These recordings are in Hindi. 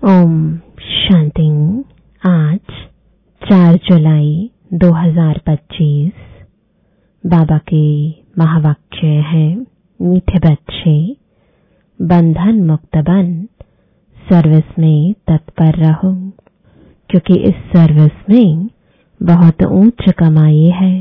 ओम शांति। आज 4 जुलाई 2025 बाबा के महावाक्य है, मीठे बच्चे, बंधन मुक्त बन सर्विस में तत्पर रहो, क्योंकि इस सर्विस में बहुत ऊंच कमाई है।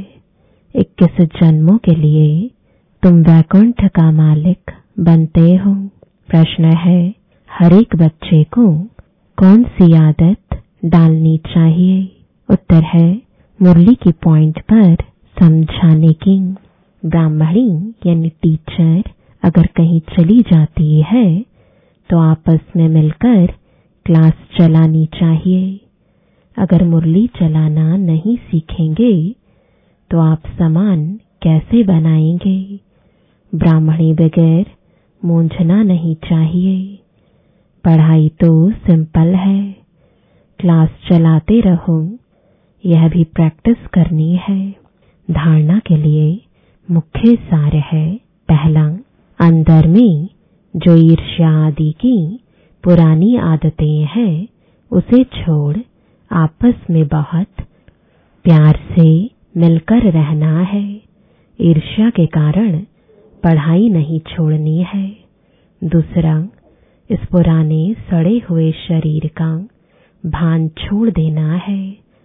21 जन्मों के लिए तुम वैकुंठ का मालिक बनते हो। प्रश्न है, हर एक बच्चे को कौन सी आदत डालनी चाहिए? उत्तर है, मुरली की पॉइंट पर समझाने की। ब्राह्मणी यानी टीचर अगर कहीं चली जाती है तो आपस में मिलकर क्लास चलानी चाहिए। अगर मुरली चलाना नहीं सीखेंगे तो आप सामान कैसे बनाएंगे? ब्राह्मणी बगैर मूंझना नहीं चाहिए। पढ़ाई तो सिंपल है, क्लास चलाते रहो, यह भी प्रैक्टिस करनी है। धारणा के लिए मुख्य सार है, पहला, अंदर में जो ईर्ष्या आदि की पुरानी आदतें हैं उसे छोड़ आपस में बहुत प्यार से मिलकर रहना है। ईर्ष्या के कारण पढ़ाई नहीं छोड़नी है। दूसरा, इस पुराने सड़े हुए शरीर का भान छोड़ देना है।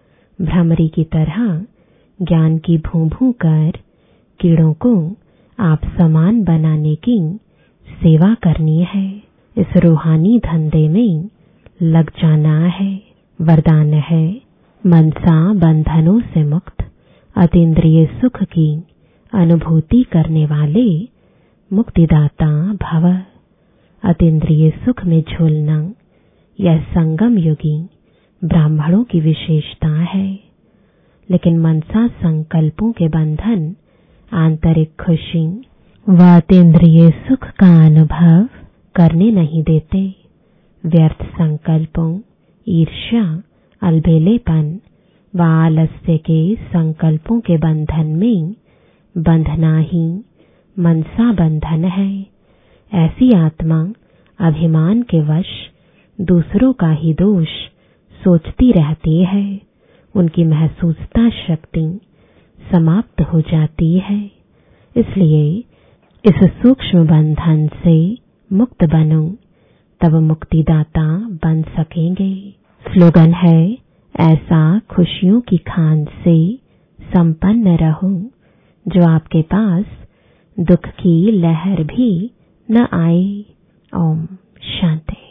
भ्रमरी की तरह ज्ञान की भूं-भूं कर कीड़ों को आप समान बनाने की सेवा करनी है। इस रूहानी धंधे में लग जाना है। वरदान है, मनसा बंधनों से मुक्त अतीन्द्रिय सुख की अनुभूति करने वाले मुक्तिदाता भव। अतीन्द्रिय सुख में झूलना यह संगम युगी ब्राह्मणों की विशेषता है, लेकिन मनसा संकल्पों के बंधन आंतरिक खुशी व अतीन्द्रिय सुख का अनुभव करने नहीं देते। व्यर्थ संकल्पों, ईर्ष्या, अलबेलेपन व आलस्य के संकल्पों के बंधन में बंधना ही मनसा बंधन है। ऐसी आत्मा अभिमान के वश दूसरों का ही दोष सोचती रहती है। उनकी महसूसता शक्ति समाप्त हो जाती है। इसलिए इस सूक्ष्म बंधन से मुक्त बनो, तब मुक्तिदाता बन सकेंगे। स्लोगन है, ऐसा खुशियों की खान से संपन्न रहो जो आपके पास दुख की लहर भी न आए। ओम शांति।